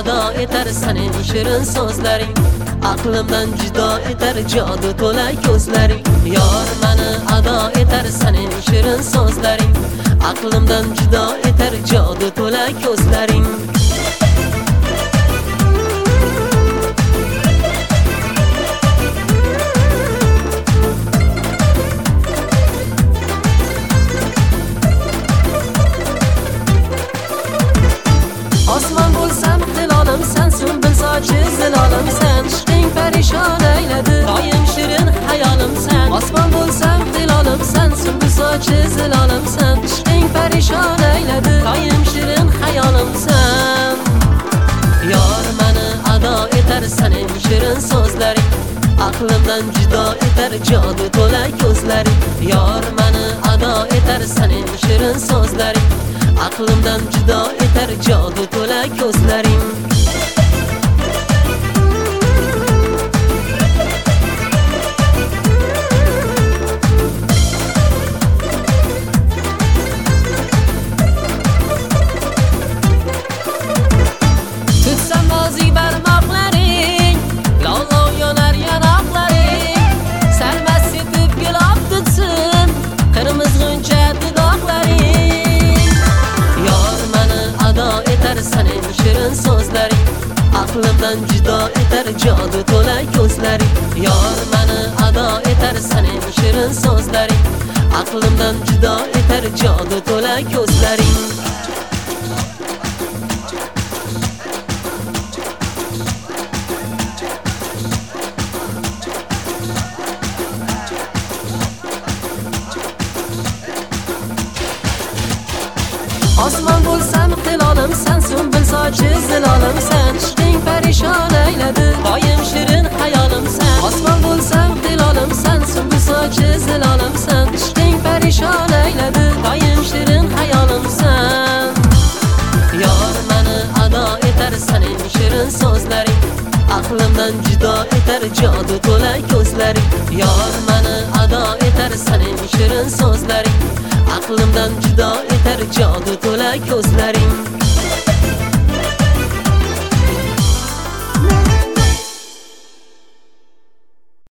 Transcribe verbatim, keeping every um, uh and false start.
ado etar senin shirin so'zlaring. Aqlimdan judo etar jodu to'la ko'zlaring. Yor meni ado etar senin shirin so'zlaring. Aqlimdan judo etar jodu to'la ko'zlaring. Osmon bo'lsam hilolim sen, sunbul sochi zilolim sen. Ishqing parishon ayladi doim shirin hayolim sen. Osmon bo'lsam hilolim sen, sunbul sochi zilolim sen. Ishqing parishon ayladi doim shirin hayolim sen. Yor meni ado etar senin shirin so'zlaring. Aqlimdan judo etar jodu to'la ko'zlaring. Yor meni ado etar senin shirin so'zlaring. Aqlimdan judo etar jodu to'la ko'zlaring. Tutsam nozik barmoqlaring, lolov yonar yanoqlaring. Sarmast etib gulob tutsin qirmizg'uncha dudoqlaring. Yor meni ado etar senin shirin so'zlaring. Aqlimdan judo etar jodu to'la ko'zlaring. Yor meni ado etar senin shirin so'zlaring. Aqlimdan judo etar jodu to'la ko'zlaring. Osmon bo'lsam hilolim sen, sunbul sochi zilolim sen. Ishqing parishon ayladi doim shirin hayolim sen. Osmon bo'lsam hilolim sen, sunbul sochi zilolim sen. Ishqing parishon ayladi doim shirin hayolim sen. Yor meni ado etar senin shirin so'zlaring. Aqlimdan judo etar jodu to'la ko'zlaring. Yor meni ado etar senin shirin so'zlaring. Aqlimdan judo etar jodu to'la ko'zlaring.